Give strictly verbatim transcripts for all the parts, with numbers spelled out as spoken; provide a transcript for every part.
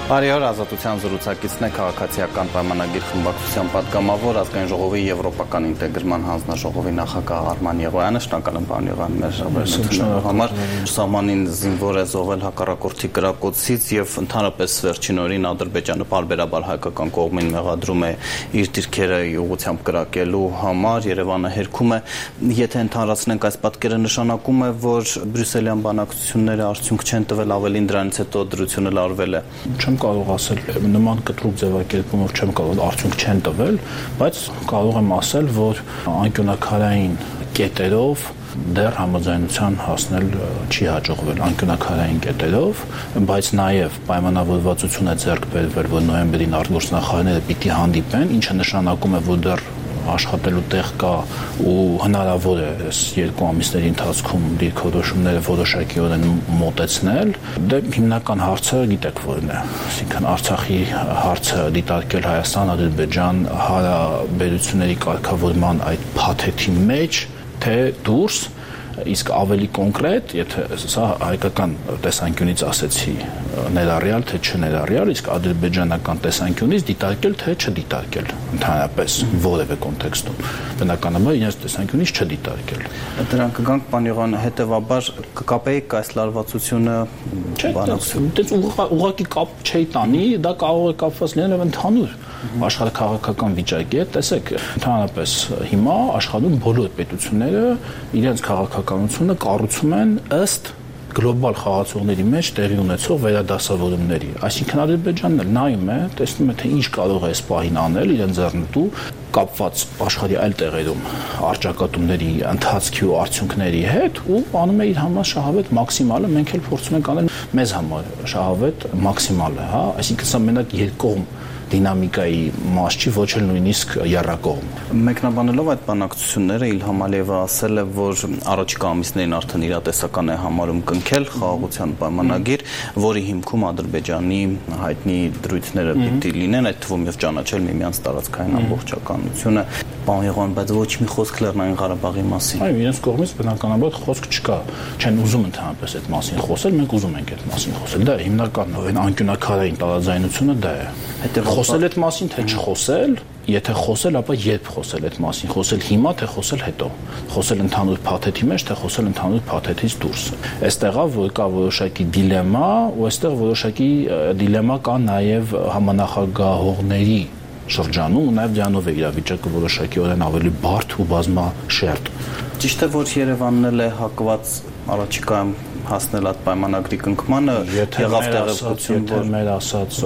Արիոր ազատության զրուցակիցն է քաղաքացիական պայմանագիր խմբակցության պատգամավոր ազգային ժողովի եվրոպական ինտեգրման հանձնաժողովի նախագահ Արման Եղոյանը, շնորհակալ եմ պարոն Եղոյան մեր հավերժությունների համար։ Սահմանին զինվոր է զոհվել հակառակորդի կրակոցից եւ ընդհանրապես վերջին օրին Ադրբեջանը պարբերաբար հայկական կողմին մեղադրում է իր դիրքերը ուղղությամբ կրակելու համար, Երևանը հերքում է։ Եթե ընդհանրացնենք այս պատկերը, նշանակում է, որ բրյուսելյան բանակցությունները արդյունք չեն տվել, ավելին դրանից հետո դրությունը լարվել է։ Չեմ կարող ասել նման կտրուկ ձևակերպումով չեմ կարող արդյունք չեն տվել, բայց կարող եմ ասել, որ անկյունաքարային կետերով դեռ համաձայնության հասնել չի հաջողվել անկյունաքարային կետերով, բայց նաև պայմանավորվածություն է ձեռք բերվել, որ նոյեմբերին արտգործնախարարները պիտի հանդիպեն, ինչը նշանակում է, որ դեռ աշխատելու տեղ կա ու հնարավոր է այս երկու ամիսների ընթացքում դիրքորոշումները որոշակիորեն մոտեցնել։ Դե հիմնական հարցը գիտեք որն է, այսինքն Արցախի հարցը դիտարկել Հայաստան-Ադրբեջան հարաբերությունների կարգավորման այդ փաթեթի մեջ, թե դուրս, իսկ ավելի կոնկրետ, եթե սա հայկական տեսանկյունից ասեցի ներառյալ թե չներառյալ, իսկ ադրբեջանական տեսանկյունից դիտարկել թե չդիտարկել, ընդհանրապես որևէ կոնտեքստում, բնականաբար իրենց տեսանկյունից չդիտարկել։ Դրան կգանք, պարոն Եղոյան, հետևաբար կկապեիք այս լարվածությունը բանակցությունից։ Ուղղակի կապ չի տանի, դա կարող է կապված լինել ընդհանուր աշխարհաքաղաքական վիճակի հետ, տեսեք, ընդհանրապես հիմա աշխարհում բոլոր պետությունները իրենց քաղաքականությունը կառուցում են ըստ գլոբալ խաղացողների մեջ տեղի ունեցող վերադասավորումների։ Այսինքն Ադրբեջանն էլ նայում է, տեսնում է, թե ինչ կարող է այս պահին անել իրեն ձեռնտու կապված աշխարհի այլ տեղերում արճակատումների ընթացքի ու արդյունքների հետ ու անում է իր համար շահավետ մաքսիմալը, մենք էլ փորձում ենք անել մեզ համար շահավետ մաքսիմալը, հա, այսինքն սա մենակ երկկողմ դինամիկայի մաս չի, ոչ էլ նույնիսկ եռակողմ։ Մեկնաբանելով այդ բանակցությունները Իլհամ Ալիևը ասել է, որ առաջիկա ամիսներին արդեն իրատեսական է համարում կնքել խաղաղության պայմանագիր, որի հիմքում Ադրբեջանի հայտնի դրույթները պիտի լինեն, այդ թվում եւ ճանաչել միմյանց տարածքային ամբողջականությունը։ Պարոն Եղոյան, բայց ոչ մի խոսք Լեռնային Ղարաբաղի մասին։ Այո, իրենց կողմից բնականաբար խոսք չկա։ Չեն ուզում ընդհանրապես այդ մասին խոսել, մենք ուզում ենք այդ մասին խոսել։ Դա հիմնական անկյունաքարային տարաձայնությունը դա է։ Խոսել այդ մասին, թե չխոսել, եթե խոսել, ապա երբ խոսել այդ մասին, խոսել հիմա, թե խոսել հետո, խոսել ընդհանուր փաթեթի մեջ, թե խոսել ընդհանուր փաթեթից դուրս։ Այստեղ որ կա որոշակի դիլեմա, ու այստեղ որոշակի դիլեմա կա նաև համանախագահողների շրջանում, ու նաև դրանով է իրավիճակը որոշակիորեն ավելի բարդ ու բազմաշերտ։ Ճիշտ է, որ Երևանն էլ է հակված առաջիկայում հասնել այդ պայմանագրի կնքմանը, եղավ տեղեկություն, որ մեր ասած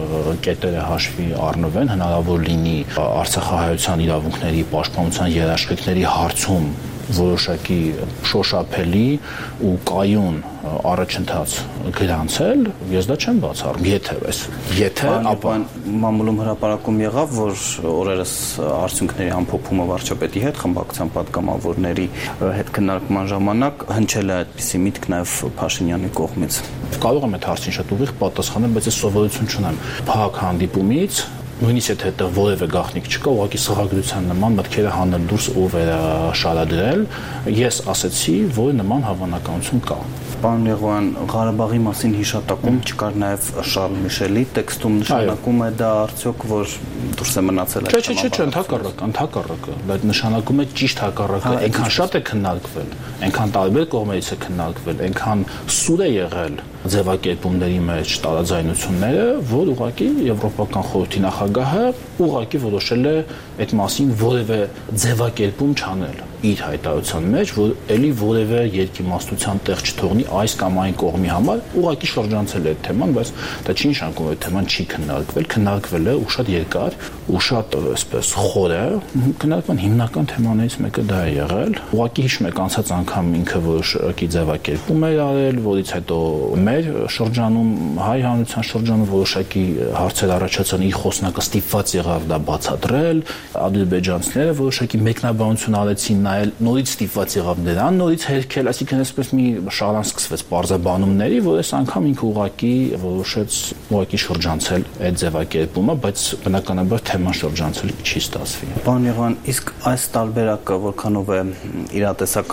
կետերը հաշվի առնվեն, հնարավոր լինի արցախահայության իրավունքների պաշտպանության երաշխիքների հարցում որոշակի շոշափելի ու կայուն առաջընթաց գրանցել, ես դա չեմ բացառում, եթե այս, եթե ապա մամուլում հրապարակում եղավ, որ օրերս արդյունքների ամփոփումը վարչապետի հետ խմբակցության պատգամավորների հետ քննարկման ժամանակ հնչել է այդպիսի միտք նաև Փաշինյանի կողմից։ Կարող եմ այդ հարցին շատ ուղիղ պատասխանել, բայց ես սովորություն չունեմ փակ հանդիպումից նույնիսկ եթե այդտեղ որևէ գաղտնիք չկա, ուղղակի սղագրության նման մտքերը հանել դուրս ու վերաշարադրել, ես ասեցի, որ նման հավանականություն կա։ Պարոն Եղոյան, Ղարաբաղի մասին հիշատակում չկար նաև Շարլ Միշելի տեքստում, նշանակում է դա արդյոք, որ դուրս է մնացել այդ Չէ, չէ, չէ, ընդհակառակը, ընդհակառակը, դա նշանակում է ճիշտ հակառակը, այնքան շատ է քննարկվել, այնքան տարբեր կողմերից է քննարկվել, այնքան սուր է եղել ձևակերպումների մեջ տարաձայնությունները, որ ուղղակի Եվրոպական խորհրդի նախագահը ուղղակի որոշել է այդ մասին որևէ ձևակերպում չանել իր հայտարարության մեջ, որ ելի որևէ երկիմաստության տեղ չթողնի այս կամ այն կողմի համար, ուղղակի շրջանցել է այդ թեման, բայց դա չի նշանակում, որ թեման չի քննարկվել, քննարկվել է ու շատ երկար, ու շատ այսպես խոր է, քննարկման հիմնական թեմաներից մեկը դա է եղել։ Ուղղակի հիշում եք անցած անգամ ինքը որոշակի ձևակերպում էր արել, որից հետո մեր շրջանում, հայ հանրության շրջանում որոշակի հարցեր առաջացան, իր խոսնակը ստիպված եղավ դա բացատրել, ադրբեջանցիները որոշակի մեկնաբանություն արեցին, նայել նորից ստիպված եղավ դրան, նորից հերքել, այսինքն այսպես մի շարան սկսվեց պարզաբանումների, որ այս անգամ ինքը ուղղակի որոշեց ուղղակի շրջանցել այդ ձևակերպումը, բայց բնականաբար թեման շրջանցել չի ստացվի։ Պարոն Եղոյան, իսկ այս տարբերակը որքանով է իրատեսական,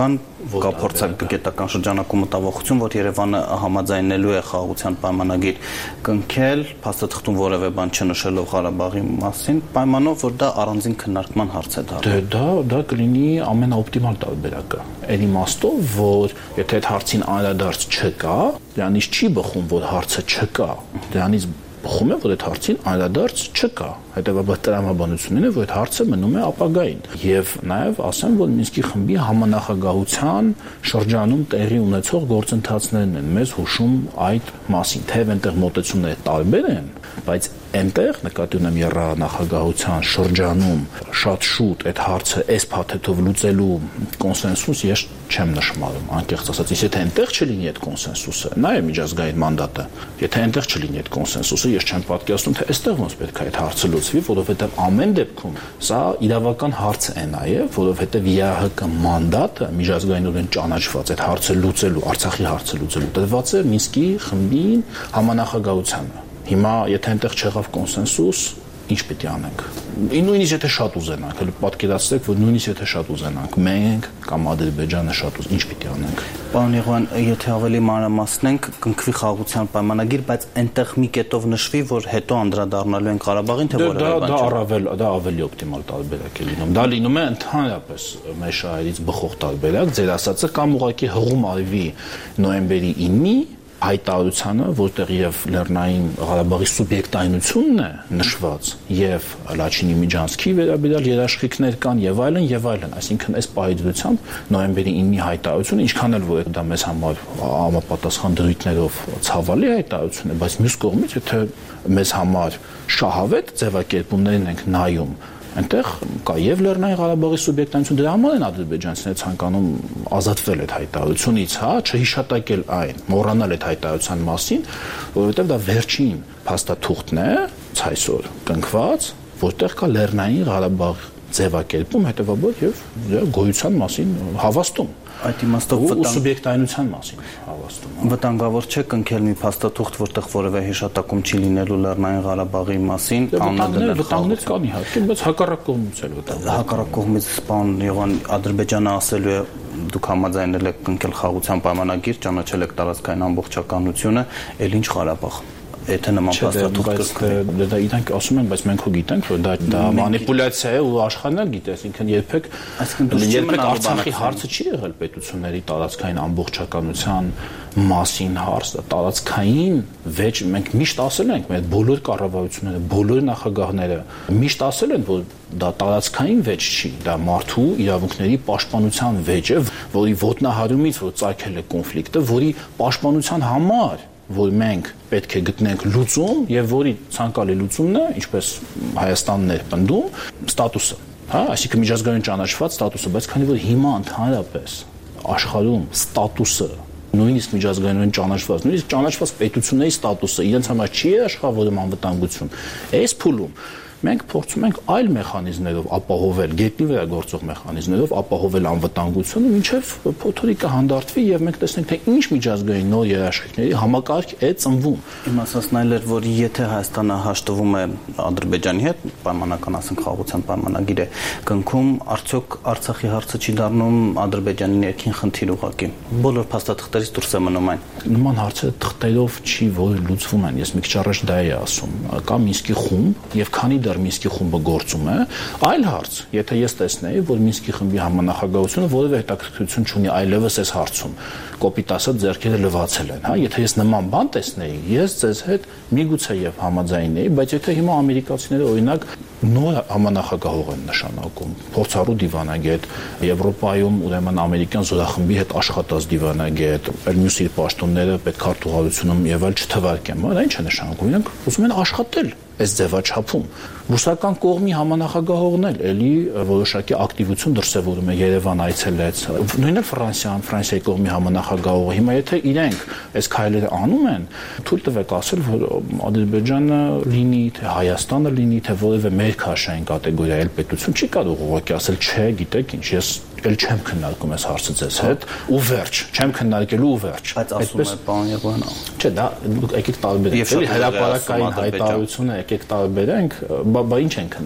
կա փորձագետական շրջանակում մտավախություն, որ Երևանը համաձայնելու է խաղաղության պայմանագիր կնքել, փաստաթղթում որևէ բան չնշելով Ղարաբաղի մասին, պայմանով, որ դա առանձին քննարկման հարց է դառնում։ Դա դա կլինի ամենաօպտիմալ տարբերակը։ Այն իմաստով, որ եթե այդ հարցին անդրադարձ չկա, դրանից չի բխում, որ հարցը չկա, դրանից բխում է, որ այդ հարցին անդրադարձ չկա։ Հետևաբար տրամաբանությունն է, որ այդ հարցը մնում է ապագային։ Եվ նաև ասեմ, որ Մինսկի խմբի համանախագահության շրջանում տեղի ունեցող գործընթացներն են մեզ հուշում այդ մասին, թեև այնտեղ մոտեցումները տարբեր են, բայց այնտեղ նկատի ունեմ եռանախագահության շրջանում շատ շուտ այդ հարցը այս փաթեթով լուծելու կոնսենսուս ես չեմ նշмарում, անկեղծ ասած, եթե այնտեղ չլինի այդ կոնսենսուսը, նա է միջազգային մանդատը, եթե այնտեղ չլինի այդ կոնսենսուսը, ես չեմ պատկերացնում, թե այստեղ ոնց պետք է այդ հարցը լուծվի, որովհետև ամեն դեպքում սա իրավական հարց է նաև, որովհետև ԵԱՀԿ մանդատը միջազգայինորեն ճանաչված այդ հարցը լուծելու, Արցախի հարցը լուծելու տրված է Մինսկի խմբին համանախագահությանը։ Հիմա եթե այնտեղ չեղավ կոնսենսուս, ինչ պիտի անենք։ Նույնիսկ եթե շատ ուզենանք, հələ պատկերացրեք, որ նույնիսկ եթե շատ ուզենանք, մենք կամ Ադրբեջանը շատ ուզ, ինչ պիտի անենք։ Պարոն Եղոյան, եթե ավելի մանրամասնենք, կնքվի խաղաղության պայմանագիր, բայց այնտեղ մի կետով նշվի, որ հետո անդրադառնալու են Ղարաբաղին, թե որևէ բան չէ։ Դա առավել, դա ավելի օպտիմալ տարբերակ է լինում։ Դա լինում է ընդհանրապես մեր շահերից բխող տարբերակ, ձեր ասածը կամ ուղղակի հղում արվի նոյեմբերի ինը հայտարարությանը, որտեղ եւ Լեռնային Ղարաբաղի սուբյեկտայնությունն է նշված եւ Լաչինի Միջանցքի վերաբերյալ երաշխիքներ կան եւ այլն եւ այլն, այսինքն այս պայմանությամբ նոյեմբերի ինը հայտարարությունը ինչքան էլ որ դա մեզ համար համապատասխան դրույթներով ցավալի հայտարարություն է, բայց մյուս կողմից եթե մեզ համար շահավետ ձևակերպումներն ենք նայում, այնտեղ կա եւ Լեռնային Ղարաբաղի սուբյեկտայնություն, դրա համար են ադրբեջանցիները ցանկանում ազատվել այդ հայտարարությունից, հա, չհիշատակել այն, մոռանալ այդ հայտարարության մասին, որովհետեւ դա վերջին փաստաթուղթն է ցայսօր կնքված, որտեղ կա Լեռնային Ղարաբաղ ձևակերպում, հետեւաբար եւ դրա գոյության մասին հավաստում։ Այդ իմաստով վտանգ սուբյեկտայնության մասին հավաստում։ Վտանգավոր չէ կնքել մի փաստաթուղթ, որտեղ որևէ հիշատակում չի լինելու Լեռնային Ղարաբաղի մասին, կանոն վտանգներ կան իհարկե, բայց հակառակ կողմից էլ վտանգ։ Հակառակ կողմից պարոն Եղոյան, Ադրբեջանը ասելու է դուք համաձայնել եք կնքել խաղաղության պայմանագիր, ճանաչել եք տարածքային ամբողջականությունը, ել ինչ Ղարաբաղ։ Եթե նման փաստաթուղթ կա, դա իրանք ասում են, բայց մենք հո գիտենք, որ դա դա մանիպուլյացիա է ու աշխարհն գիտես, ինքն երբեք երբեք Արցախի հարցը չի եղել պետությունների տարածքային ամբողջականության մասին հարց, տարածքային վեճ մենք միշտ ասել ենք, մեր բոլոր կառավարությունները, բոլոր նախագահները միշտ ասել են, որ դա տարածքային վեճ չի, դա մարդու իրավունքների պաշտպանության վեճ է, որի ոտնահարումից որ ծագել է կոնֆլիկտը, որի պաշտպանության համար որ մենք պետք է գտնենք լուծում եւ որի ցանկալի լուծումն է, ինչպես Հայաստանն է պնդում, ստատուսը, հա, այսինքն միջազգային ճանաչված ստատուսը, բայց քանի որ հիմա ընդհանրապես աշխարհում ստատուսը նույնիսկ միջազգայինորեն ճանաչված, նույնիսկ ճանաչված պետությունների ստատուսը իրենց համար չի աշխատում անվտանգություն, այս փուլում մենք փորձում ենք այլ մեխանիզմներով ապահովել, գետնի վրա գործող մեխանիզմներով ապահովել անվտանգությունը, մինչև փոթորիկը հանդարտվի եւ մենք տեսնենք, թե ինչ միջազգային նոր երաշխիքների համակարգ է ծնվում։ Իմ ասածն այլ էր, որ եթե Հայաստանը հաշտվում է Ադրբեջանի հետ, պայմանական ասենք խաղաղության պայմանագիր է կնքում, արդյոք Արցախի հարցը չի դառնում Ադրբեջանի ներքին խնդիր ուղղակի։ Բոլոր փաստաթղթերից դուրս է մնում այն։ Նման հարցերը թղթերով չի որ լուծվում են, ես մի քիչ առաջ դա էի ասում։ Կա Մինսկի խումբ եւ քանի դեռ Մինսկի խումբը գործում է, այլ հարց, եթե ես տեսնեի, որ Մինսկի խմբի համանախագահությունը որևէ հետաքրքրություն չունի այլևս այս հարցում, կոպիտ ասած ձեռքերը լվացել են, հա, եթե ես նման բան տեսնեի, ես ձեզ հետ միգուցե եւ համաձայնեի, բայց եթե հիմա ամերիկացիները օրինակ նոր համանախագահող են նշանակում, փորձառու դիվանագետ, Եվրոպայում ուրեմն ամերիկյան զորախմբի հետ աշխատած դիվանագետ, այլ մյուս իր պաշտոնները պետքարտուղարությունում եւ այլ չթվարկեմ, դա ինչ է նշանակում, իրենք ուզում են աշխատել այս ձևաչափում։ Ռուսական կողմի համանախագահողն էլ էլի որոշակի ակտիվություն դրսևորում է, Երևան այցելեց, նույնն էլ Ֆրանսիան, Ֆրանսիայի կողմի համանախագահողը։ Հիմա եթե իրենք այս քայլերը անում են, թույլ տվեք ասել, որ Ադրբեջանը լինի, թե Հայաստանը լինի, թե որևէ մեր քաշային կատեգորիա այլ պետություն չի կարող ուղղակի ասել, չէ, գիտեք ինչ, ես էլ չեմ քննարկում այս հարցը ձեզ հետ ու վերջ, չեմ քննարկելու ու վերջ։ Բայց ասում է պարոն Եղոյան, չէ, դա եկեք տարբերենք, էլի հրապարակային հայտարարությունը եկեք տարբերենք, բա ինչ են քննարկում։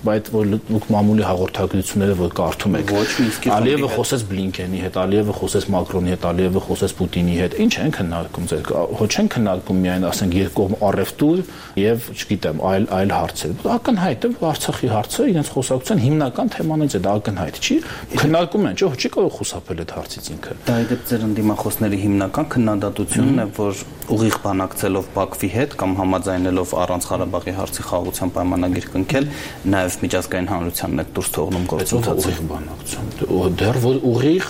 բայց որ դուք մամուլի հաղորդագրությունները որ կարդում եք, Ալիևը խոսեց Բլինկենի հետ, Ալիևը խոսեց Մակրոնի հետ, Ալիևը խոսեց Պուտինի հետ, ինչ են քննարկում ձեր, ոչ են քննարկում միայն ասենք երկկողմ առևտուր եւ, չգիտեմ, այլ այլ հարցեր։ Ակնհայտ է, որ Արցախի հարցը իրենց խոսակցության հիմնական թեմանից է, դա ակնհայտ չի։ Քննարկում են, չէ՞, չի կարող խուսափել այդ հարցից ինքը։ Դա իդեպ ձեր ընդդիմախոսների հիմնական քննադատությունն է, որ ուղիղ բանակցելով Բաքվի հետ կամ համաձայնելով առանց Ղարաբաղի հարցի խաղաղության պայմանագիր կնքել, նաև միջազգային հանրությանն է դուրս թողնում գործընթացը։ Ուղիղ բանակցություն։ Դեռ որ ուղիղ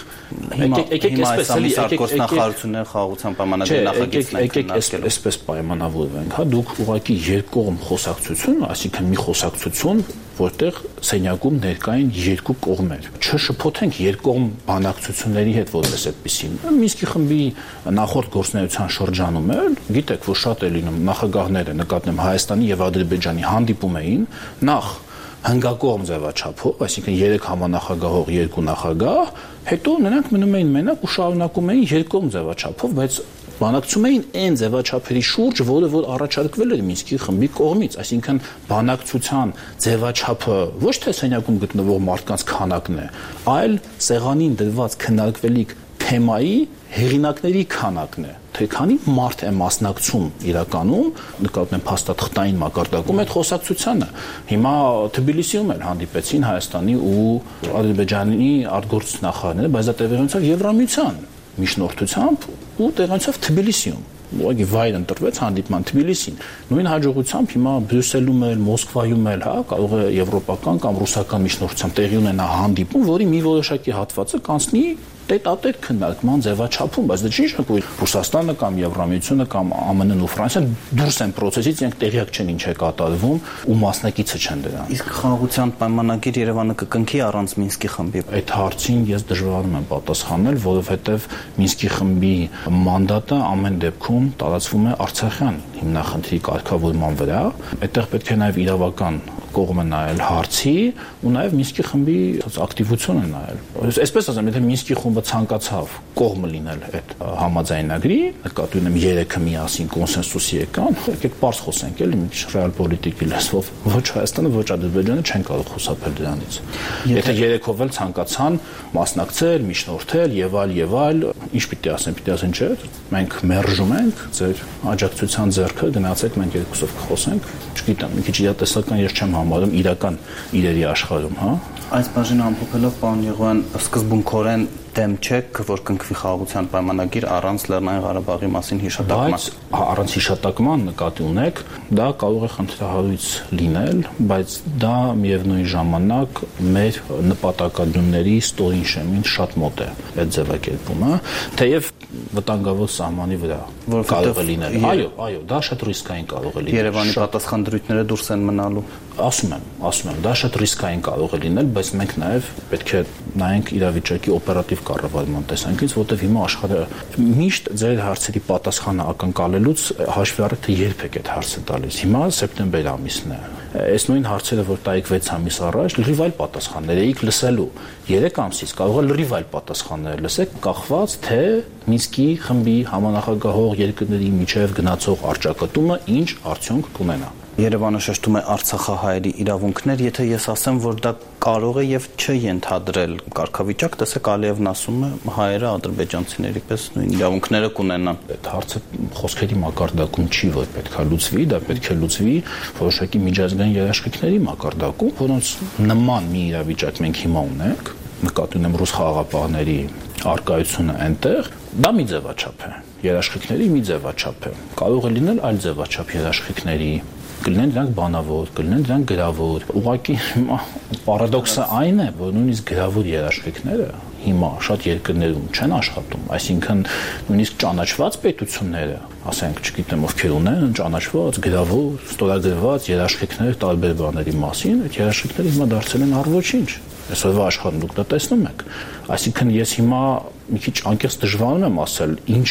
եկեք այսպես էլի արտգործնախարարությունները խաղաղության պայմանագրի նախագիծն են քննարկել։ Այսպես պայմանավորվենք, հա, դուք ուղղակի երկկողմ խոսակցություն, այսինքն մի խոսակցություն, որտեղ սենյակում ներկային երկու կողմեր։ Չշփոթենք երկկողմ բանակցությունների հետ որպես այդպեսին։ Մինսկի խմբի նախորդ գործունեության շրջանում էլ, գիտեք, որ շատ է լինում նախագահները, նկատեմ Հայաստանի եւ Ադրբեջանի հանդիպում էին, նախ հնգակողմ ձևաչափով, այսինքն երեք համանախագահող, երկու նախագահ, հետո նրանք մնում էին մենակ ու շարունակում էին երկկողմ ձևաչափով, բայց բանակցում էին այն ձևաչափերի շուրջ, որը որ առաջարկվել էր Մինսկի խմբի կողմից, այսինքն բանակցության ձևաչափը ոչ թե սենյակում գտնվող մարդկանց քանակն է, այլ սեղանին դրված քննարկվելիք թեմայի հեղինակների քանակն է, թե քանի մարդ է մասնակցում իրականում, նկատեմ փաստաթղթային մակարդակում այդ խոսակցությանը։ Հիմա Թբիլիսիում էլ հանդիպեցին Հայաստանի ու Ադրբեջանի արտգործնախարարները, բայց դա տեղի ունեցավ Եվրամիության միջնորդությամբ ու տեղի ունեցավ Թբիլիսիում։ Ուղղակի վայր ընտրվեց հանդիպման Թբիլիսին։ Նույն հաջողությամբ հիմա Բրյուսելում էլ, Մոսկվայում էլ, հա, կարող է եվրոպական կամ ռուսական միջնորդությամբ տեղի ունենա հանդիպում, որի մի որոշակի հատվածը կանցնի տետ-ա-տետ քննարկման ձևաչափում, բայց դա չի նշանակում, որ Ռուսաստանը կամ Եվրամիությունը կամ ԱՄՆ-ն ու Ֆրանսիան դուրս են process-ից, իրենք տեղյակ չեն ինչ է կատարվում ու մասնակիցը չեն դրան։ Իսկ խաղաղության պայմանագիր Երևանը կկնքի առանց Մինսկի խմբի։ Այդ հարցին ես դժվարում եմ պատասխանել, որովհետև Մինսկի խմբի մանդատը ամեն դեպքում տարածվում է Արցախյան հիմնախնդրի կարգավորման վրա։ Այդտեղ պետք է նաև իրավական կողմը նայել հարցի ու նաև Մինսկի խմբի ակտիվությունը նայել։ Այսպես ասեմ, եթե Մինսկի խումբը ցանկացավ կողմը լինել այդ համաձայնագրի, նկատի ունեմ երեքը միասին կոնսենսուսի եկան, եկեք պարզ խոսենք, էլի մի ռեալ պոլիտիկի լեզվով, ոչ Հայաստանը, ոչ Ադրբեջանը չեն կարող խուսափել դրանից։ Եթե երեքով էլ ցանկացան մասնակցել, միջնորդել եւ այլ եւ այլ, ինչ պիտի ասեն, պիտի ասեն չէ, մենք մերժում ենք ձեր աջակցության ձեռքը, գնացեք մենք երկուսով կխոսենք, չգիտեմ, մի քիչ իրատեսական ես չեմ համարում իրական իրերի աշխարհում, հա։ Այս բաժինը ամփոփելով, պարոն Եղոյան, սկզբունքորեն դեմ չեք, որ կնքվի խաղաղության պայմանագիր առանց Լեռնային Ղարաբաղի մասին հիշատակման։ Բայց առանց հիշատակման նկատի ունեք, դա կարող է խնդրահարույց լինել, բայց դա միևնույն ժամանակ մեր նպատակադրումների ստորին շեմին շատ մոտ է այդ ձևակերպումը, թեև վտանգավոր սահմանի վրա կարող է լինել։ Այո, այո, դա շատ ռիսկային կարող է լինել։ Երևանի պատասխան դրույթները դուրս են մնալու։ Ասում եմ, ասում եմ, դա շատ ռիսկային կարող է լինել, բայց մենք նաև պետք է նայենք իրավիճակի օպերատիվ կառավարման տեսանկյունից, որտեղ հիմա աշխարհը միշտ ձեր հարցերի պատասխանը ակնկալելուց հաշվի առեք, թե երբ եք այդ հարցը տալիս։ Հիմա սեպտեմբեր ամիսն է։ Այս նույն հարցերը, որ տայիք վեց ամիս առաջ, լրիվ այլ պատասխաններ էիք լսելու։ երեք ամսից կարող է լրիվ այլ պատասխաններ լսեք, կախված թե Մինսկի խմբի համանախագահող երկրների միջև գնացող առճակատումը ինչ արդյունք կունենա։ Երևանը շեշտում է արցախահայերի իրավունքներ, եթե ես ասեմ, որ դա կարող է եւ չընդհանրել կարգավիճակ, տեսեք Ալիևն ասում է հայերը ադրբեջանցիների պես նույն իրավունքները կունենան։ Այդ հարցը խոսքերի մակարդակում չի, որ պետքա լուծվի, դա պետք է լուծվի որոշակի միջազգային երաշխիքների մակարդակում, որոնց նման մի իրավիճակ մենք հիմա ունենք, նկատի ունեմ ռուս խաղաղապահների արկայությունը այնտեղ, դա մի ձևաչափ է, երաշխիքների մի ձևաչափ է, կարող է լինել այլ ձևաչափ երաշխիքների, կլինեն դրանք բանավոր, կլինեն դրանք գրավոր։ Ուղղակի պարադոքսը այն է, որ նույնիսկ գրավոր երաշխիքները հիմա շատ երկրներում չեն աշխատում, այսինքն նույնիսկ ճանաչված պետությունները, ասենք, չգիտեմ ովքեր ունեն ճանաչված, գրավոր, ստորագրված երաշխիքներ տարբեր բաների մասին, այդ երաշխիքները հիմա դարձել են առ-ոչինչ։ Այսօրվա աշխարհում դուք դա տեսնում եք։ Այսինքն ես հիմա մի քիչ անկեղծ դժվարում եմ ասել, ինչ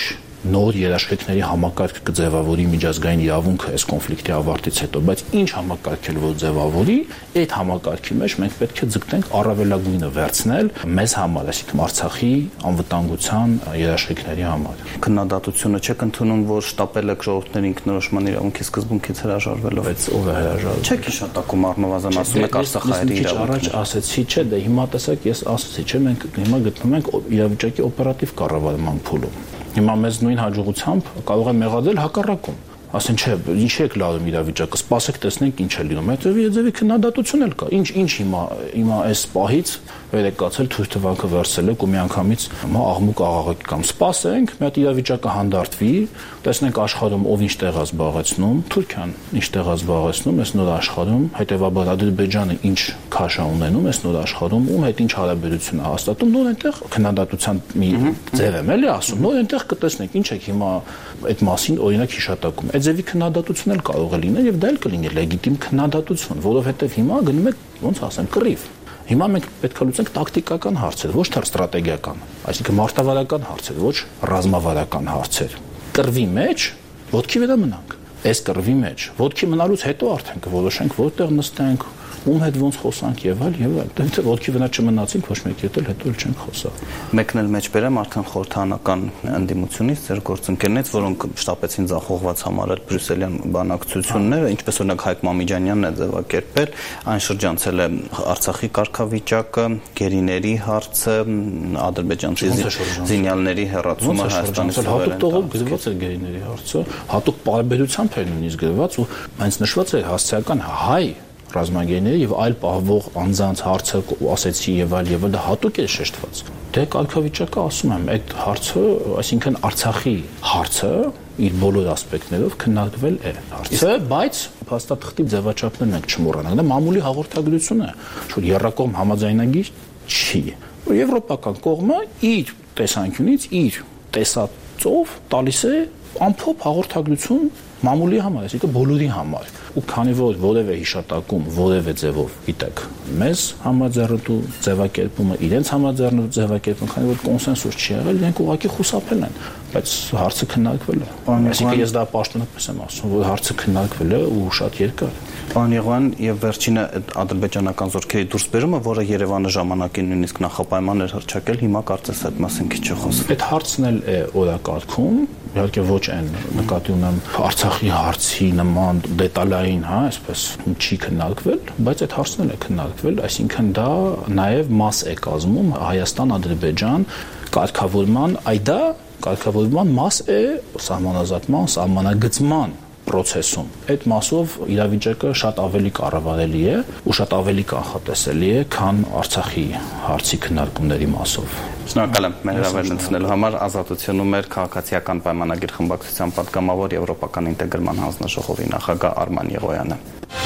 նոր երաշխիքների համակարգ կձևավորի միջազգային իրավունքը այս կոնֆլիկտի ավարտից հետո, բայց ինչ համակարգ էլ որ ձևավորի, այդ համակարգի մեջ մենք պետք է ձգտենք առավելագույնը վերցնել մեզ համար, այսինքն Արցախի անվտանգության երաշխիքների համար։ Քննադատությունը չեք ընդունում, որ շտապել եք ժողովուրդների ինքնորոշման իրավունքի սկզբունքից հրաժարվելով։ Բայց ով է հրաժարվում։ Չեք հիշատակում առնվազն ասում եք Արցախահայերի իրավունքը։ Առաջ ասեցի, չէ, դե հիմա տեսեք, ես ասեցի, չէ, մենք հիմա գտնվում ենք իրավիճակի օպերատիվ կառավարման փուլում։ Հիմա մեզ նույն հաջողությամբ կարող է մեղադրել հակառակում։ Ասեն, չէ, ինչ եք լարում իրավիճակը, սպասեք տեսնենք ինչ է լինում։ Հետո եզևի քննադատություն էլ կա։ Ինչ ինչ հիմա հիմա այս պահից վեր է կացել թույլտվանքը վերցել եք ու միանգամից հիմա աղմուկ աղաղակ կամ սպասենք, մի հատ իրավիճակը հանդարտվի, տեսնենք աշխարհում ով ինչ տեղ է զբաղեցնում, Թուրքիան ինչ տեղ է զբաղեցնում այս նոր աշխարհում, հետեւաբար Ադրբեջանը ինչ քաշ է ունենում այս նոր աշխարհում, ում հետ ինչ հարաբերություն է հաստատում, նոր այնտեղ քննադատության մի ձև եմ էլի ասում, նոր այնտեղ կտեսնենք ինչ եք հիմա այդ մասին օրինակ հիշատակում։ Այդ ձևի քննադատություն էլ կարող է լինել եւ դա էլ կլինի լեգիտիմ քննադատություն, որովհետեւ հիմա գնում եք ոնց ասեմ կռիվ։ Հիմա մենք պետք է լուծենք տակտիկական հարցեր, ոչ թե ստրատեգիական, այսինքն մարտավարական հարցեր, ոչ ռազմավարական հարցեր։ Կռվի մեջ ոտքի վրա մնանք։ Այս կռվի մեջ ոտքի մնալուց հետո արդեն կորոշենք որտեղ նստենք, ում հետ ոնց խոսանք եւ այլ եւ այլ։ Դե ոտքի վրա չմնացինք ոչ մեկի հետ էլ հետո էլ չենք խոսա։ Մեկն էլ մեջ բերեմ արդեն խորհրդանական ընդդիմությունից ձեր գործընկերներից, որոնք շտապեցին ձախողված համարել բրյուսելյան բանակցությունները, ինչպես օրինակ Հայկ Մամիջանյանն է ձևակերպել, այն շրջանցել է Արցախի կարգավիճակը, գերիների հարցը, ադրբեջանցի զինյալների հեռացումը Հայաստանից հատուկ տողով գրված է գերիների հարցը, հատուկ պարբերությամբ է նույնիսկ գրված ու այնց նշված է հասցեական հայ ռազմագերիների եւ այլ պահվող անձանց հարցը ասեցի եւ այլ եւ այլ դա հատուկ է շեշտված։ Դե կարգավիճակը ասում եմ, այդ հարցը, այսինքն Արցախի հարցը իր բոլոր ասպեկտներով քննարկվել է հարցը, բայց փաստաթղթի ձևաչափներն ենք չմոռանանք։ Դա մամուլի հաղորդագրություն է, որ երրակողմ համաձայնագիր չի։ Եվրոպական կողմը իր տեսանկյունից իր տեսածով տալիս է ամփոփ հաղորդագրություն մամուլի համար, այսինքն բոլորի համար։ Ու քանի որ որևէ հիշատակում, որևէ ձևով, գիտեք, մեզ համաձայնելու ձևակերպումը, իրենց համաձայնելու ձևակերպումը, քանի որ կոնսենսուս չի եղել, իրենք ուղղակի խուսափել են, բայց հարցը քննարկվել է։ Այսինքն ես դա պաշտոնապես եմ ասում, որ հարցը քննարկվել է ու շատ երկար։ Պարոն Եղոյան, եւ վերջինը ադրբեջանական զորքերի դուրսբերումը, որը Երևանը ժամանակին նույնիսկ նախապայման էր հռչակել, հիմա կարծես այդ մասին քիչ է խոսվում։ Այդ հարցն էլ է օրակարգում, իհարկե ոչ այն նկատի ունեմ Արցախի հարցի նման դետալային, հա, այսպես չի քննարկվել, բայց այդ հարցն էլ է քննարկվել, այսինքն դա նաեւ մաս է կազմում Հայաստան-Ադրբեջան կարգավորման, այ դա կարգավորման մաս է սահմանազատման, սահմանագծման process-ում։ Այդ մասով իրավիճակը շատ ավելի կառավարելի է ու շատ ավելի կանխատեսելի է, քան Արցախի հարցի քննարկումների մասով։ Շնորհակալ եմ մեր հրավերն ընդունելու համար։ Ազատությունում էր քաղաքացիական պայմանագիր խմբակցության պատգամավոր Եվրոպական ինտեգրման հանձնաժողովի նախագահ Արման Եղոյանը։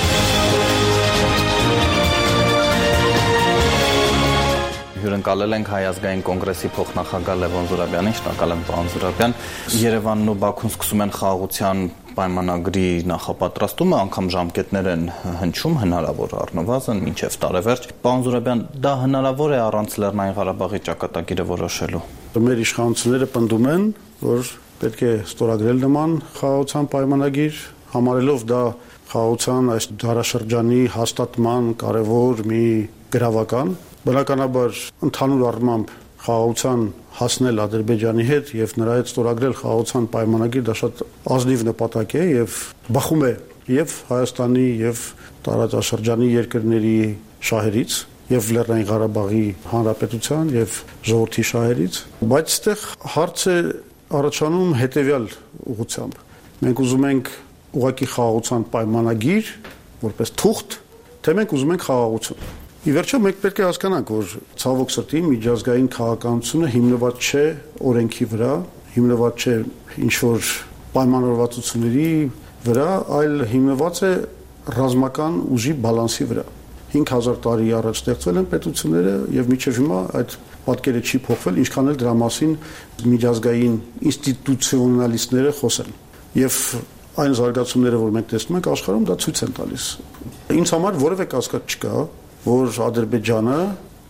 Հյուրընկալել ենք Հայ ազգային կոնգրեսի փոխնախագահ Լևոն Զուրաբյանին, շնորհակալ եմ պարոն Զուրաբյան։ Երևանն ու Բաքուն սկսում են խաղաղության պայմանագրի նախապատրաստումը, անգամ ժամկետներ են հնչում, հնարավոր առնվազն մինչև տարեվերջ։ Պարոն Զուրաբյան, դա հնարավոր է առանց Լեռնային Ղարաբաղի ճակատագիրը որոշելու։ Մեր իշխանությունները պնդում են, որ պետք է ստորագրել նման խաղաղության պայմանագիր, համարելով դա խաղաղության այս դարաշրջանի հաստատման կարևոր մի գրավական։ Բնականաբար ընդհանուր առմամբ խաղաղության հասնել Ադրբեջանի հետ եւ նրա հետ ստորագրել խաղաղության պայմանագիր դա շատ ազնիվ նպատակ է եւ բխում է եւ Հայաստանի եւ տարածաշրջանի երկրների շահերից եւ Լեռնային Ղարաբաղի Հանրապետության եւ ժողովրդի շահերից, բայց այդտեղ հարց է առաջանում հետեւյալ ուղղությամբ։ Մենք ուզում ենք ուղղակի խաղաղության պայմանագիր որպես թուղթ, թե մենք ուզում ենք խաղաղություն։ Ի վերջո մենք պետք է հասկանանք, որ ցավոք սրտի միջազգային քաղաքականությունը հիմնված չէ օրենքի վրա, հիմնված չէ ինչ-որ պայմանավորվածությունների վրա, այլ հիմնված է ռազմական ուժի բալանսի վրա։ հինգ հազար տարի առաջ ստեղծվել են պետությունները եւ մինչեւ հիմա այդ պատկերը չի փոխվել, ինչքան էլ դրա մասին միջազգային ինստիտուցիոնալիստները խոսեն։ Եվ այն զարգացումները, որ մենք տեսնում ենք աշխարհում, դա ցույց են տալիս։ Ինձ համար որևէ կասկած չկա, որ Ադրբեջանը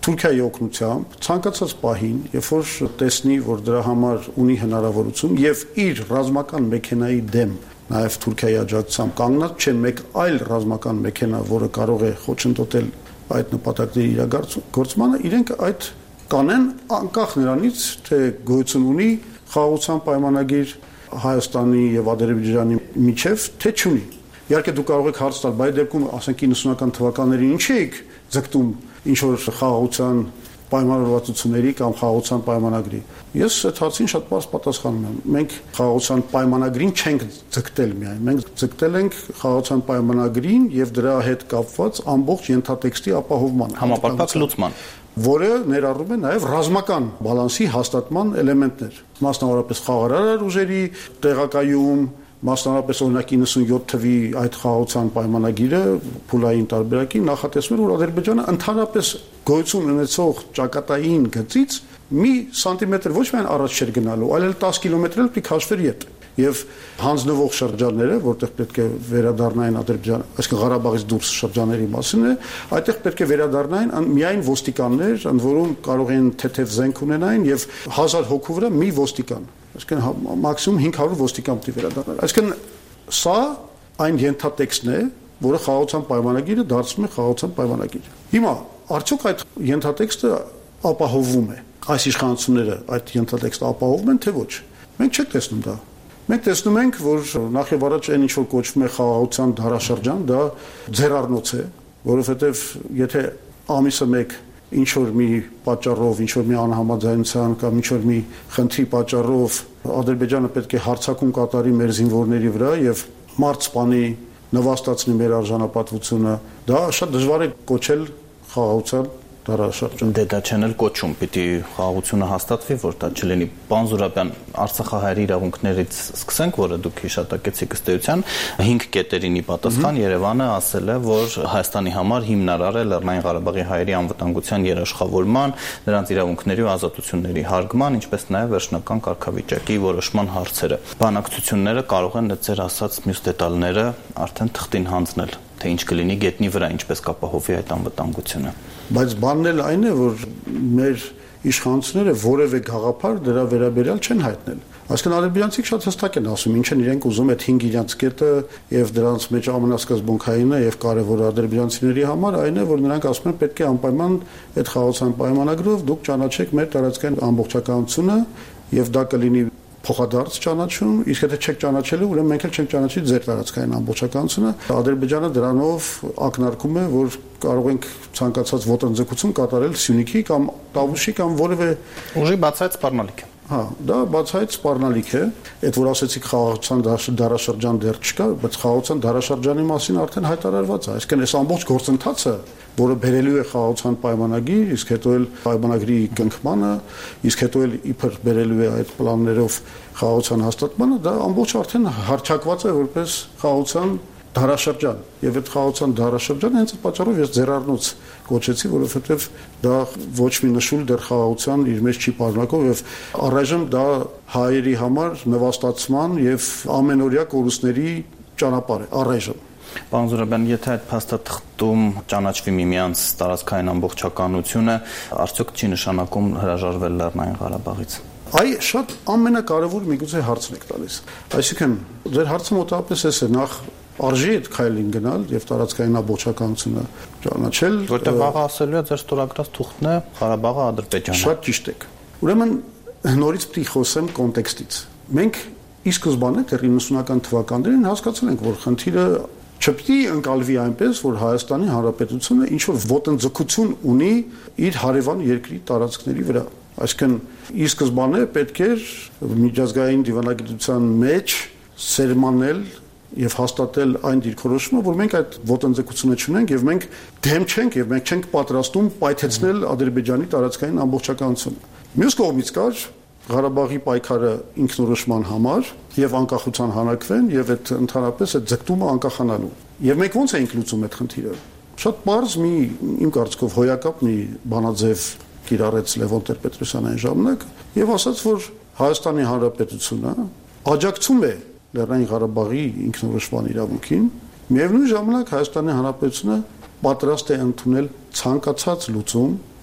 Թուրքիայի օգնությամբ ցանկացած պահին, երբ որ տեսնի, որ դրա համար ունի հնարավորություն եւ իր ռազմական մեքենայի դեմ նաև Թուրքիայի աջակցությամբ կանգնած չէ մեկ այլ ռազմական մեքենա, որը կարող է խոչընդոտել այդ նպատակների իրագործմանը, իրենք այդ կանեն անկախ նրանից, թե գոյություն ունի խաղաղության պայմանագիր Հայաստանի եւ Ադրբեջանի միջև, թե չունի։ Իհարկե դուք կարող եք հարց տալ, բայց դեպքում, ասենք իննսունական թվականներին ինչի եք ձգտում ինչ որ խաղաղության պայմանավորվածությունների կամ խաղաղության պայմանագրի։ Ես այդ հարցին շատ բարձ պատասխանում եմ։ Մենք խաղաղության պայմանագրին չենք ձգտել միայն, մենք ձգտել ենք խաղաղության պայմանագրին եւ դրա հետ կապված ամբողջ ենթատեքստի ապահովման, համապարփակ լուծման, որը ներառում է նաև ռազմական բալանսի հաստատման էլեմենտներ, մասնավորապես խաղաղարար ուժերի տեղակայում, մասնավորապես օրինակ իննսունյոթ թվի այդ խաղաղության պայմանագիրը փուլային տարբերակի նախատեսում էր, որ Ադրբեջանը ընդհանրապես գոյություն ունեցող ճակատային գծից մի սանտիմետր ոչ միայն առաջ չէր գնալու, այլ տասը կիլոմետր էլ պիտի քաշվեր ետ։ Եվ հանձնվող շրջանները, որտեղ պետք է վերադառնային Ադրբեջան, այսինքն Ղարաբաղից դուրս շրջանների մասին է, այդտեղ պետք է վերադառնային միայն ոստիկաններ, ընդ որում կարող են թեթև զենք ունենային եւ հազար հոգու վրա մի ոստիկան, այսինքն մաքսիմում հինգ հարյուր ոստիկան պիտի վերադառնան։ Այսինքն սա այն ենթատեքստն է, որը խաղաղության պայմանագիրը դարձնում է խաղաղության պայմանագիր։ Հիմա արդյոք այդ ենթատեքստը ապահովում է, այս իշխանությունները այդ ենթատեքստը ապահովում են, թե ոչ։ Մենք չենք տեսնում դա։ Մենք տեսնում ենք, որ նախ եւ առաջ այն ինչ որ կոչվում է խաղաղության դարաշրջան, դա ձեռառնոց է, որովհետեւ եթե ամիսը մեկ ինչ որ մի պատճառով, ինչ որ մի անհամաձայնության կամ ինչ որ մի խնդրի պատճառով Ադրբեջանը պետք է հարձակում կատարի մեր զինվորների վրա եւ մարդ սպանի, նվաստացնի մեր արժանապատվությունը, դա շատ դժվար է կոչել խաղաղության դարաշրջան։ Դե դա չեն էլ կոչում, պիտի խաղաղությունը հաստատվի, որ դա չլինի։ Պարոն Զուրաբյան, Արցախահայերի իրավունքներից սկսենք, որը դուք հիշատակեցիք ըստ հինգ կետերինի պատասխան Երևանը ասել է, որ Հայաստանի համար հիմնարար է Լեռնային Ղարաբաղի հայերի անվտանգության երաշխավորման, նրանց իրավունքների ու ազատությունների հարգման, ինչպես նաև վերջնական կարգավիճակի որոշման հարցերը։ Բանակցությունները կարող են ձեր ասած մյուս դետալները արդեն թղթին հանձնել, թե ինչ կլինի գետնի վրա, ինչպես կապահովի այդ անվտանգությունը։ Բայց բանն էլ այն է, որ մեր իշխանությունները որևէ գաղափար դրա վերաբերյալ չեն հայտնել։ Այսինքն ադրբեջանցիք շատ հստակ են ասում, ինչ են իրենք ուզում այդ հինգ իրանց կետը եւ դրանց մեջ ամենասկզբունքայինը եւ կարեւորը ադրբեջանցիների համար այն է, որ նրանք ասում են պետք է անպայման այդ խաղաղության պայմանագրով դուք ճանաչեք մեր տարածքային ամբողջականությունը եւ դա կլինի փոխադարձ ճանաչում, իսկ եթե չեք ճանաչելու, ուրեմն մենք էլ չենք ճանաչի ձեր տարածքային ամբողջականությունը։ Ադրբեջանը դրանով ակնարկում է, որ կարող ենք ցանկացած ոտնձգություն կատարել Սյունիքի կամ Տավուշի կամ որևէ ուժի բացայց սպառնալիք է։ Հա, դա բացայց սպառնալիք է, այդ որ ասեցիք խաղաղության դարաշրջան դեռ չկա, բայց խաղաղության դարաշրջանի մասին արդեն հայտարարված է, այսինքն այս ամբողջ գործընթացը, որը բերելու է խաղաղության պայմանագիր, իսկ հետո էլ պայմանագրի կնքմանը, իսկ հետո էլ իբր բերելու է այդ պլաններով խաղաղության հաստատմանը, դա ամբողջ արդեն հռչակված է որպես խաղաղության դարաշրջան, եւ այդ խաղաղության դարաշրջանը հենց այդ պատճառով ես ձեռառնոց կոչեցի, որովհետեւ դա ոչ մի նշույլ դեռ խաղաղության իր մեջ չի պարունակող եւ առայժմ դա հայերի համար նվաստացման եւ ամենօրյա կորուստների ճանապարհ է առայժմ։ Պարոն Զուրաբյան, եթե այդ փաստաթղթում ճանաչվի միմյանց տարածքային ամբողջականությունը, արդյոք չի նշանակում հրաժարվել Լեռնային Ղարաբաղից։ Այ շատ ամենակարևոր միգուցե հարցն եք տալիս։ Այսինքն ձեր հարցը մոտավորապես էս է, նախ արժի այդ քայլին գնալ եւ տարածքային ամբողջականությունը ճանաչել, որտեղ վաղը ասելու է ձեր ստորագրած թուղթն է Ղարաբաղը Ադրբեջանը։ Շատ ճիշտ եք։ Ուրեմն նորից պիտի խոսեմ կոնտեքստից։ Մենք ի սկզբանե դեռ իննսունական թվականներին հասկացել ենք, որ խնդիրը չպիտի ընկալվի այնպես, որ Հայաստանի Հանրապետությունը ինչ որ ոտնձգություն ունի իր հարևան երկրի տարածքների վրա։ Այսինքն ի սկզբանե պետք էր միջազգային դիվանագիտության մեջ սերմանել եւ հաստատել այն դիրքորոշումը, որ մենք այդ ոտնձգությունը չունենք եւ մենք դեմ չենք եւ մենք չենք պատրաստում պայթեցնել Ադրբեջանի տարածքային ամբողջականությունը։ Մյուս կողմից կար Ղարաբաղի պայքարը ինքնորոշման համար եւ անկախության հանրակրվեն եւ այդ ընդհանրապես այդ ձգտումը անկախանալու։ Եվ մենք ո՞նց էինք լուծում այդ խնդիրը։ Շատ բարձ մի իմ կարծիքով հոյակապ մի բանաձև կիրառեց Լևոն Տեր-Պետրոսյանը այն ժամանակ եւ ասաց, որ Հայաստանի Հանրապետությունը աջակցում է Լեռնային Ղարաբաղի ինքնորոշման իրավունքին, միևնույն ժամանակ Հայաստանի Հանրապետությունը պատրաստ է ընդունել ցանկացած լուծում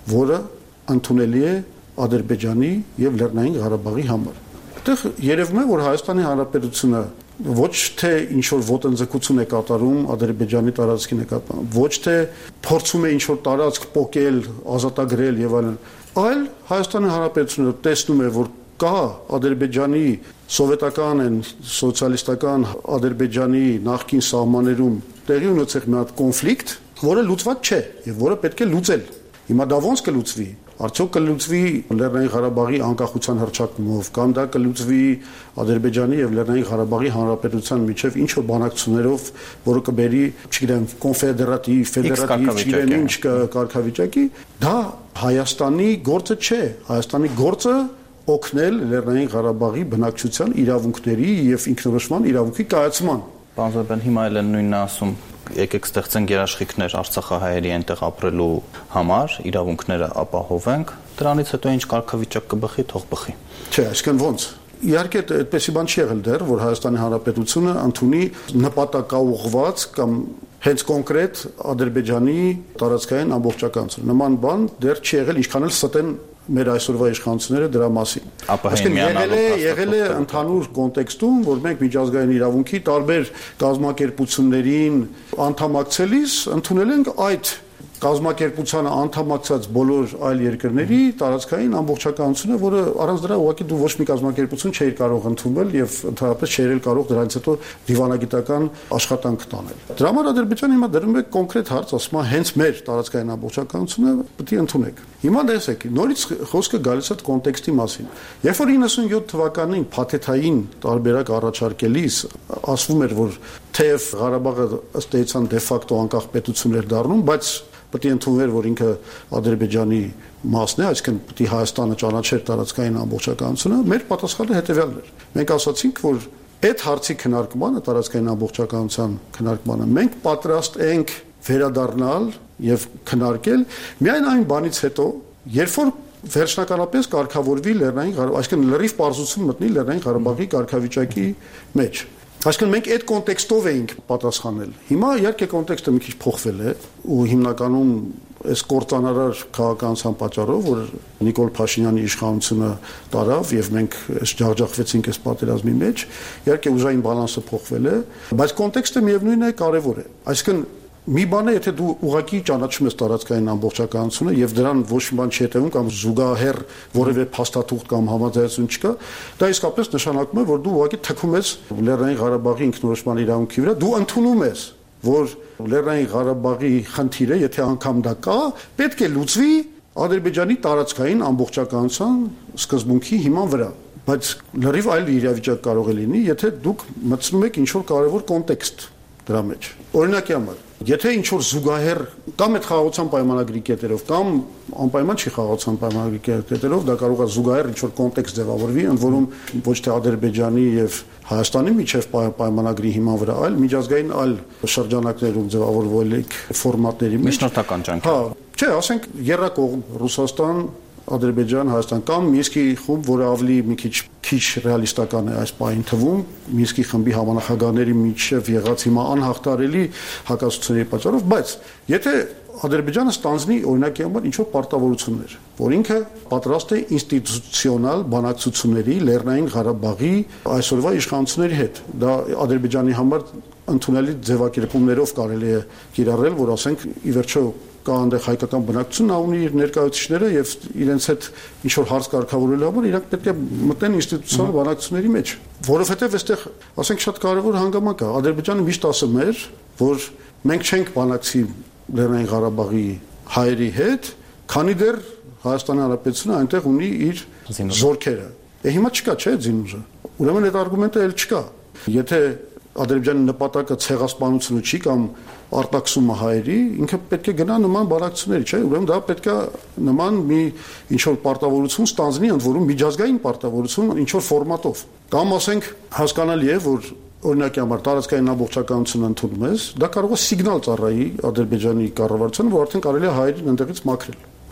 որը ընդունելի է Ադրբեջանի եւ Լեռնային Ղարաբաղի համար։ Այդտեղ երևում է, որ Հայաստանի Հանրապետությունը ոչ թե ինչ որ ոտնձգություն է կատարում Ադրբեջանի տարածքի նկատմամբ, ոչ թե փորձում է ինչ որ տարածք պոկել, ազատագրել եւ այլն, այլ Հայաստանի Հանրապետությունը տեսնում է, որ կա Ադրբեջանի սովետական են սոցիալիստական Ադրբեջանի նախկին սահմաններում տեղի ունեցող մի հատ կոնֆլիկտ, որը լուծված չէ եւ որը պետք է լուծել։ Հիմա դա ոնց կլուծվի։ Արդյոք կլուծվի Լեռնային Ղարաբաղի անկախության հռչակումով կամ դա կլուծվի Ադրբեջանի եւ Լեռնային Ղարաբաղի Հանրապետության միջև ինչ որ բանակցություններով, որը կբերի, չգիտեմ, կոնֆեդերատիվ, ֆեդերատիվ, չգիտեմ ինչ կարգավիճակի, դա Հայաստանի գործը չէ։ Հայաստանի գործը օգնել Լեռնային Ղարաբաղի բնակչության իրավունքների եւ ինքնորոշման իրավունքի կայացման։ Պարոն Զոհրաբյան, հիմա էլ են նույնն ասում, եկեք ստեղծենք երաշխիքներ արցախահայերի այնտեղ ապրելու համար, իրավունքները ապահովենք, դրանից հետո ինչ կարգավիճակ կբխի, թող բխի։ Չէ, այսինքն ոնց։ Իհարկե այդպեսի բան չի եղել դեռ, որ Հայաստանի Հանրապետությունը ընդունի նպատակաուղղված կամ հենց կոնկրետ Ադրբեջանի տարածքային ամբողջականություն։ Նման բան դեռ չի եղել, ինչքան էլ ստեն մեր այսօրվա իշխանությունները դրա մասին։ Այսինքն եղել է եղել է ընդհանուր կոնտեքստում, որ մենք միջազգային իրավունքի տարբեր կազմակերպություններին անդամակցելիս ընդունել ենք այդ կազմակերպությանը անդամակցած բոլոր այլ երկրների տարածքային ամբողջականությունը, որը առանց դրա ուղղակի դու ոչ մի կազմակերպություն չէիր կարող ընդունել եւ ընդհանրապես չէր կարող դրանից հետո դիվանագիտական աշխատանք տանել։ Դրա համար Ադրբեջանը հիմա դրում է կոնկրետ հարց, ասում է հենց մեր տարածքային ամբողջականությունը պետք է ընդունեք։ Հիմա տեսեք, նորից խոսքը գալիս է կոնտեքստի մասին։ Երբ որ իննսունյոթ թվականին փաթեթային տարբերակ առաջարկելիս ասվում էր, որ թեև Ղարաբաղը ըստ էության դե ֆակտո անկախ պետություն էր դառնում, բայց պետք է ընդունվեր, որ ինքը Ադրբեջանի մասն է, այսինքն պետք է Հայաստանը ճանաչեր տարածքային ամբողջականությունը, մեր պատասխանը հետևյալն էր։ Մենք ասացինք, որ այդ հարցի քննարկմանը, տարածքային ամբողջականության քննարկմանը մենք պատրաստ ենք վերադառնալ եւ քննարկել միայն այն բանից հետո, երբ որ վերջնականապես կարգավորվի Լեռնային Ղարաբաղ, այսինքն լրիվ պարզություն մտնի Լեռնային Ղարաբաղի կարգավիճակի մեջ։ Այսինքն մենք այդ կոնտեքստով էինք պատասխանել։ Հիմա իհարկե կոնտեքստը մի քիչ փոխվել է ու հիմնականում այս կործանարար քաղաքականության պատճառով, որ Նիկոլ Փաշինյանի իշխանությունը տարավ եւ մենք այս ջախջախվեցինք այս պատերազմի մեջ, իհարկե ուժային բալանսը փոխվել է, բայց կոնտեքստը միևնույնն է կարեւոր է։ Այսինքն մի բան է, եթե դու ուղղակի ճանաչում ես տարածքային ամբողջականությունը եւ դրան ոչ մի բան չի հետեւում կամ զուգահեռ որևէ փաստաթուղթ կամ համաձայնություն չկա, դա իսկապես նշանակում է, որ դու ուղղակի թքում ես Լեռնային Ղարաբաղի ինքնորոշման իրավունքի վրա, դու ընդունում ես, որ Լեռնային Ղարաբաղի խնդիրը, եթե անգամ դա կա, պետք է լուծվի Ադրբեջանի տարածքային ամբողջականության սկզբունքի հիման վրա։ Բայց լրիվ այլ իրավիճակ կարող է լինի, եթե դուք մտցնում եք ինչ-որ կարևոր կոնտեքստ դրա մեջ։ Օրինակի համար, եթե ինչ որ զուգահեռ կամ այդ խաղաղության պայմանագրի կետերով կամ անպայման չի խաղաղության պայմանագրի կետերով, դա կարող է զուգահեռ ինչ որ կոնտեքստ ձևավորվի, ընդ որում ոչ թե Ադրբեջանի եւ Հայաստանի միջև պայմանագրի հիման վրա, այլ միջազգային այլ շրջանակներում ձևավորվելիք ֆորմատների մեջ միջնորդական ջանք։ Հա, չէ, ասենք երրակողմ Ռուսաստան, Ադրբեջան, Հայաստան կամ Մինսկի խումբ, որը ավելի մի քիչ քիչ ռեալիստական է այս պահին թվում, Մինսկի խմբի համանախագահների միջև եղած հիմա անհաղթարելի հակասությունների պատճառով, բայց եթե Ադրբեջանը ստանձնի օրինակի համար ինչ որ պարտավորություններ, որ ինքը պատրաստ է ինստիտուցիոնալ բանակցությունների Լեռնային Ղարաբաղի այսօրվա իշխանությունների հետ, դա Ադրբեջանի համար ընդունելի ձևակերպումներով կարելի է կիրառել, որ ասենք ի վերջո կա այնտեղ հայկական բնակչություն, նա ունի իր ներկայացուցիչները եւ իրենց հետ ինչ որ հարց կարգավորելու համար իրանք պետք է մտնեն ինստիտուցիոնալ բանակցությունների մեջ, որովհետեւ այստեղ, ասենք, շատ կարեւոր հանգամանք կա։ Ադրբեջանը միշտ ասում էր, որ մենք չենք բանակցի Լեռնային Ղարաբաղի հայերի հետ, քանի դեռ Հայաստանի Հանրապետությունը այնտեղ ունի իր զորքերը։ Է հիմա չկա, չէ՞, զինուժը։ Ուրեմն այդ արգումենտը էլ չկա։ Եթե Ադրբեջանի նպատակը ցեղասպանությունը չի կամ արտաքսումը հայերի, ինքը պետք է գնա նման բանակցությունների, չէ՞։ Ուրեմն դա պետք է նման մի ինչ որ պարտավորություն ստանձնի, ընդ որում միջազգային պարտավորություն ինչ որ ֆորմատով։ Կամ ասենք հասկանալի է, որ օրինակի համար տարածքային ամբողջականությունը ընդունում ես, դա կարող է սիգնալ ծառայի Ադրբեջանի կառավարությանը, որ արդեն կարելի է հայերին ընդեղից մաքրել։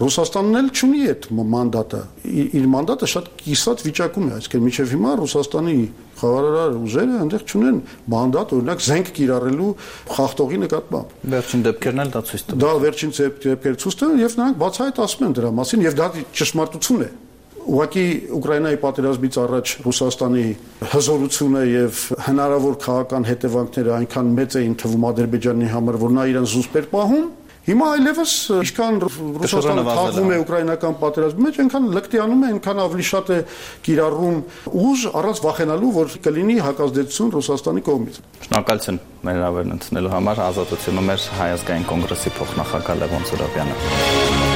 Ռուսաստանն էլ չունի այդ մանդատը։ Իր մանդատը շատ կիսատ վիճակում է, այսինքն մինչև հիմա Ռուսաստանի խաղաղարար ուժերը այնտեղ չունեն մանդատ, օրինակ զենք կիրառելու խախտողի նկատմամբ։ Վերջին դեպքերն էլ դա ցույց տվին։ Դա վերջին դեպքերը ցույց տվին եւ նրանք բացահայտ ասում են դրա մասին եւ դա ճշմարտություն է։ Ուղղակի Ուկրաինայի պատերազմից առաջ Ռուսաստանի հզորությունը եւ հնարավոր քաղաքական հետևանքները այնքան մեծ էին թվում Ադրբեջանի համար, որ նա իրեն զուսպ էր պահում։ Հիմա այլևս ինչքան Ռուսաստանը թաղվում է ուկրաինական պատերազմի մեջ, այնքան լկտիանում է, այնքան ավելի շատ է կիրառում ուժ առանց վախենալու, որ կլինի հակազդեցություն Ռուսաստանի կողմից։ Շնորհակալություն մեր հավերն ընդունելու համար, Ազատությունում մեր Հայ ազգային կոնգրեսի փոխնախագահ Լևոն Զուրաբյանը։